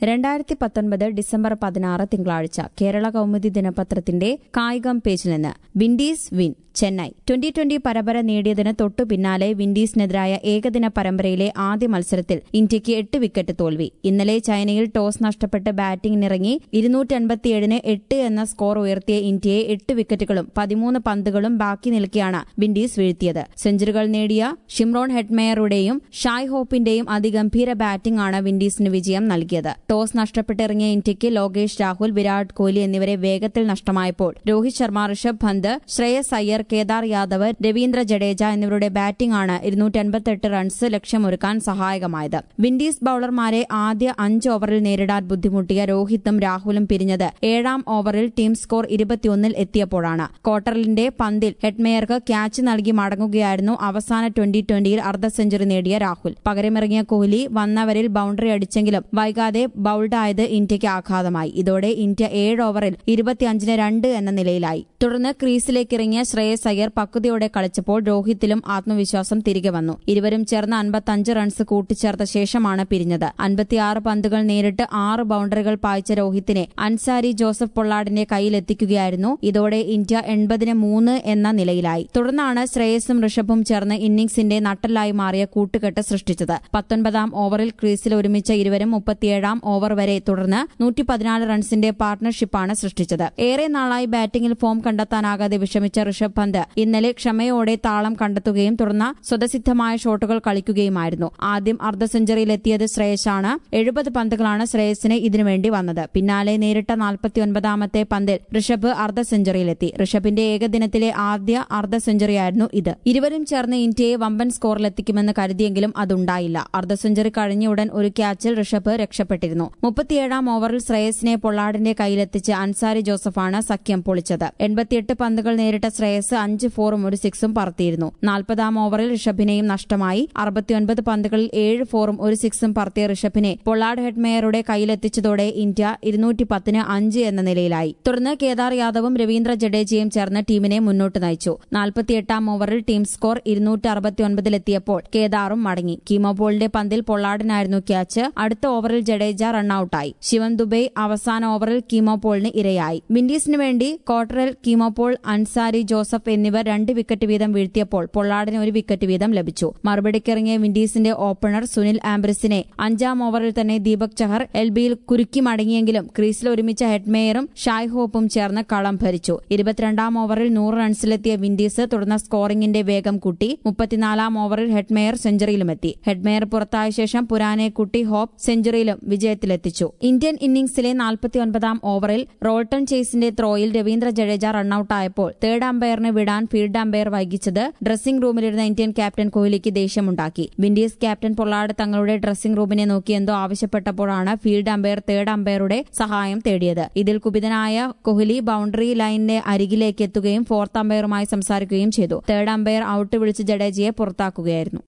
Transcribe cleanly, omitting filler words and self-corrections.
2019 December 16 തിങ്കളാഴ്ച കേരള കൗമുദി ദിനപത്രത്തിന്റെ കായികം പേജിൽ നിന്ന് വിൻഡീസ് വിൻ ചെന്നൈ 2020 പരമ്പര നേടിയതിന് തൊട്ടു പിന്നാലെ വിൻഡീസിനെതിരായ ഏകദിന പരമ്പരയിലെ ആദ്യ മത്സരത്തിൽ ഇന്ത്യയ്ക്ക് 8 വിക്കറ്റ് തോൽവി. ഇന്നലെ ചൈനയിൽ ടോസ് നഷ്ടപ്പെട്ട് ബാറ്റിംഗിനിറങ്ങി 257-ന് 8 എന്ന സ്കോർ ഉയർത്തിയ ഇന്ത്യയെ 8 വിക്കറ്റുകളും 13 പന്തുകളും ബാക്കി നിൽക്കെയാണ് വിൻഡീസ് വീഴ്ത്തിയത്. സെഞ്ചുറികൾ നേടിയ ഷിംറോൺ ഹെറ്റ്മെയറുടെയും ഷായ് ഹോപ്പിന്റെയും അതിഗംഭീര ബാറ്റിംഗാണ് വിൻഡീസിന് വിജയം നൽകിയത്. ടോസ് നഷ്ടപ്പെട്ടിറങ്ങിയ ഇന്ത്യയ്ക്ക് ലോകേഷ് രാഹുൽ, വിരാട് കോഹ്ലി എന്നിവരെ വേഗത്തിൽ നഷ്ടമായപ്പോൾ രോഹിത് ശർമ്മ, ഋഷഭ് പന്ത്, ശ്രേയസ് അയ്യർ, കേദാർ യാദവ്, രവീന്ദ്ര ജഡേജ എന്നിവരുടെ ബാറ്റിംഗാണ് 258 റൺസ് ലക്ഷ്യമൊരുക്കാൻ സഹായകമായത്. വിൻഡീസ് ബൌളർമാരെ ആദ്യ 5 ഓവറിൽ നേരിടാൻ ബുദ്ധിമുട്ടിയ രോഹിത്തും രാഹുലും പിരിഞ്ഞത് 7ാം ഓവറിൽ ടീം സ്കോർ 21-ൽ എത്തിയപ്പോഴാണ്. ക്വാർട്ടറിന്റെ പന്തിൽ ഹെറ്റ്മെയർക്ക് ക്യാച്ച് നൽകി മടങ്ങുകയായിരുന്നു അവസാന 2020-ൽ അർദ്ധ സെഞ്ചുറി നേടിയ രാഹുൽ. പകരമിറങ്ങിയ കോഹ്ലി വന്നവരിൽ ബൌണ്ടറി അടിച്ചെങ്കിലും വൈകാതെ ബൌൾഡായത് ഇന്ത്യയ്ക്ക് ആഘാതമായി. ഇതോടെ ഇന്ത്യ 7 ഓവറിൽ 25-ന് 2 എന്ന നിലയിലായി. തുടർന്ന് ക്രീസിലേക്കിറങ്ങിയ ശ്രേയസ് അയ്യർ പക്വതയോടെ കളിച്ചപ്പോൾ രോഹിത്തിലും ആത്മവിശ്വാസം തിരികെ വന്നു. ഇരുവരും ചേർന്ന് 55 റൺസ് കൂട്ടിച്ചേർത്ത ശേഷമാണ് പിരിഞ്ഞത്. 56 പന്തുകൾ നേരിട്ട് 6 ബൌണ്ടറികൾ പായിച്ച രോഹിത്തിനെ അൻസാരി ജോസഫ് പൊള്ളാർഡിന്റെ കയ്യിലെത്തിക്കുകയായിരുന്നു. ഇതോടെ ഇന്ത്യ 80-ന് 3 എന്ന നിലയിലായി. തുടർന്നാണ് ശ്രേയസും ഋഷഭും ചേർന്ന് ഇന്നിംഗ്സിന്റെ നട്ടെല്ലായി മാറിയ കൂട്ടുകെട്ട് സൃഷ്ടിച്ചത്. 19ാം ഓവറിൽ ക്രീസിൽ ഒരുമിച്ച ഇരുവരും 37ാം ഓവർ വരെ തുടർന്ന് 114 റൺസിന്റെ പാർട്ണർഷിപ്പാണ് സൃഷ്ടിച്ചത്. ഏറെ നാളായി ബാറ്റിംഗിൽ ഫോം കണ്ടെത്താനാകാതെ വിഷമിച്ച ഋഷഭ് പന്ത് ഇന്നലെ ക്ഷമയോടെ താളം കണ്ടെത്തുകയും തുടർന്ന് സ്വതസിദ്ധമായ ഷോട്ടുകൾ കളിക്കുകയുമായിരുന്നു. ആദ്യം അർദ്ധ സെഞ്ചുറിയിലെത്തിയത് ശ്രേയസാണ്. 70 പന്തുകളാണ് ശ്രേയസിന് ഇതിനുവേണ്ടി വന്നത്. പിന്നാലെ നേരിട്ട 49ാമത്തെ പന്തിൽ ഋഷഭ് അർദ്ധ സെഞ്ചുറിയിലെത്തി. ഋഷഭിന്റെ ഏകദിനത്തിലെ ആദ്യ അർദ്ധ സെഞ്ചുറിയായിരുന്നു ഇത്. ഇരുവരും ചേർന്ന് ഇന്ത്യയെ വമ്പൻ സ്കോറിലെത്തിക്കുമെന്ന് കരുതിയെങ്കിലും അതുണ്ടായില്ല. അർദ്ധ സെഞ്ചുറി കഴിഞ്ഞ ഉടൻ ഒരു ക്യാച്ചിൽ ഋഷഭ് രക്ഷപ്പെട്ടിരുന്നു. 37ാം ഓവറിൽ ശ്രേയസിനെ പൊള്ളാർഡിന്റെ കയ്യിലെത്തിച്ച് അൻസാരി ജോസഫാണ് സഖ്യം പൊളിച്ചത്. 88 പന്തുകൾ നേരിട്ട ശ്രേയസ് 5 4-ഉം 1 6-ഉം പറത്തിയിരുന്നു. 40ാം ഓവറിൽ ഋഷഭിനെയും നഷ്ടമായി. 69 പന്തുകളിൽ 7 4-ഉം 1 6-ഉം പറത്തിയ ഋഷഭിനെ പൊള്ളാർഡ് ഹെറ്റ്മെയറുടെ കയ്യിലെത്തിച്ചതോടെ ഇന്ത്യ 210-ന് 5 എന്ന നിലയിലായി. തുടർന്ന് കേദാർ യാദവും രവീന്ദ്ര ജഡേജയും ചേർന്ന് ടീമിനെ മുന്നോട്ട് നയിച്ചു. 48ാം ഓവറിൽ ടീം സ്കോർ 269-ലെത്തിയപ്പോൾ കേദാറും മടങ്ങി. കീമോ പോളിന്റെ പന്തിൽ പൊള്ളാർഡിനായിരുന്നു ക്യാച്ച്. അടുത്ത ഓവറിൽ ജഡേജ റണ്ണൌട്ടായി. ശിവൻ ദുബെ അവസാന ഓവറിൽ കീമോ പോളിന് ഇരയായി. വിൻഡീസിനു വേണ്ടി ക്വാർട്ടറിൽ കീമോ പോൾ, അൻസാരി ജോസഫ് എന്നിവർ 2 വിക്കറ്റ് വീതം വീഴ്ത്തിയപ്പോൾ പൊള്ളാർഡിന് 1 വിക്കറ്റ് വീതം ലഭിച്ചു. മറുപടിക്കിറങ്ങിയ വിൻഡീസിന്റെ ഓപ്പണർ സുനിൽ ആംബ്രിസിനെ 5ാം ഓവറിൽ തന്നെ ദീപക് ചഹർ എൽബിയിൽ കുരുക്കി മടങ്ങിയെങ്കിലും ക്രീസിൽ ഒരുമിച്ച ഹെറ്റ്മെയറും ഷായ് ഹോപ്പും ചേർന്ന് കളം ഭരിച്ചു. 22ാം ഓവറിൽ 100 റൺസിലെത്തിയ വിൻഡീസ് തുടർന്ന് സ്കോറിംഗിന്റെ വേഗം കൂട്ടി. 34ാം ഓവറിൽ ഹെറ്റ്മെയർ സെഞ്ചുറിയിലുമെത്തി. ഹെറ്റ്മെയർ പുറത്തായ ശേഷം പുരാനെ കുട്ടി ഹോപ്പ് സെഞ്ചുറിയിലും വിജയത്തിലെത്തിച്ചു. ഇന്ത്യൻ ഇന്നിംഗ്സിലെ 49ാം ഓവറിൽ റോൾട്ടൺ ചേസിന്റെ ത്രോയിൽ രവീന്ദ്ര ജഡേജ റണ്ണൌട്ടായപ്പോൾ തേർഡ് അമ്പയറിന് വിടാൻ ഫീൽഡ് അമ്പയർ വൈകിച്ചത് ഡ്രസ്സിംഗ് റൂമിലിരുന്ന ഇന്ത്യൻ ക്യാപ്റ്റൻ കോഹ്ലിക്ക് ദേഷ്യമുണ്ടാക്കി. വിൻഡീസ് ക്യാപ്റ്റൻ പൊള്ളാർഡ് തങ്ങളുടെ ഡ്രസ്സിംഗ് റൂമിനെ നോക്കി എന്തോ ആവശ്യപ്പെട്ടപ്പോഴാണ് ഫീൽഡ് അമ്പയർ തേർഡ് അമ്പയറുടെ സഹായം തേടിയത്. ഇതിൽ കുപിതനായ കോഹ്ലി ബൌണ്ടറി ലൈനിന്റെ അരികിലേക്ക് എത്തുകയും ഫോർത്ത് അമ്പയറുമായി സംസാരിക്കുകയും ചെയ്തു. തേർഡ് അമ്പയർ ഔട്ട് വിളിച്ച് ജഡേജയെ പുറത്താക്കുകയായിരുന്നു.